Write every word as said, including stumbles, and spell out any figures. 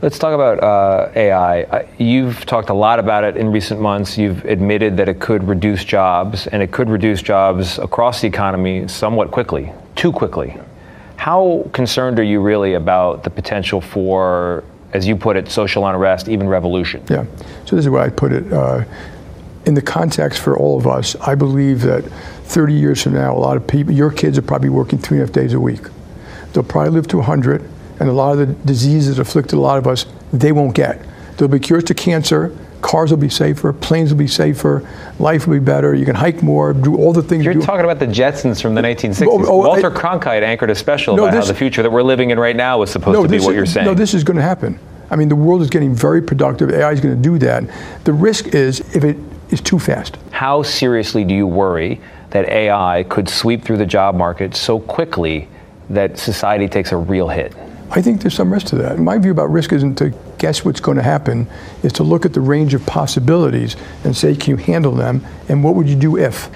Let's talk about uh, A I. You've talked a lot about it in recent months. You've admitted that it could reduce jobs, and it could reduce jobs across the economy somewhat quickly, too quickly. How concerned are you really about the potential for, as you put it, social unrest, even revolution? Yeah, so this is where I put it. Uh, in the context for all of us, I believe that thirty years from now, a lot of people, your kids are probably working three and a half days a week. They'll probably live to one hundred. And a lot of the diseases that afflicted a lot of us, they won't get. There'll be cures to cancer, cars will be safer, planes will be safer, life will be better, you can hike more, do all the things. You're you talking about the Jetsons from the nineteen sixties. Oh, oh, Walter I, Cronkite anchored a special no, about this, how the future that we're living in right now was supposed no, to be what you're saying. No, this is going to happen. I mean, the world is getting very productive. A I is going to do that. The risk is if it is too fast. How seriously do you worry that A I could sweep through the job market so quickly that society takes a real hit? I think there's some risk to that. My view about risk isn't to guess what's going to happen, is to look at the range of possibilities and say, can you handle them, and what would you do if?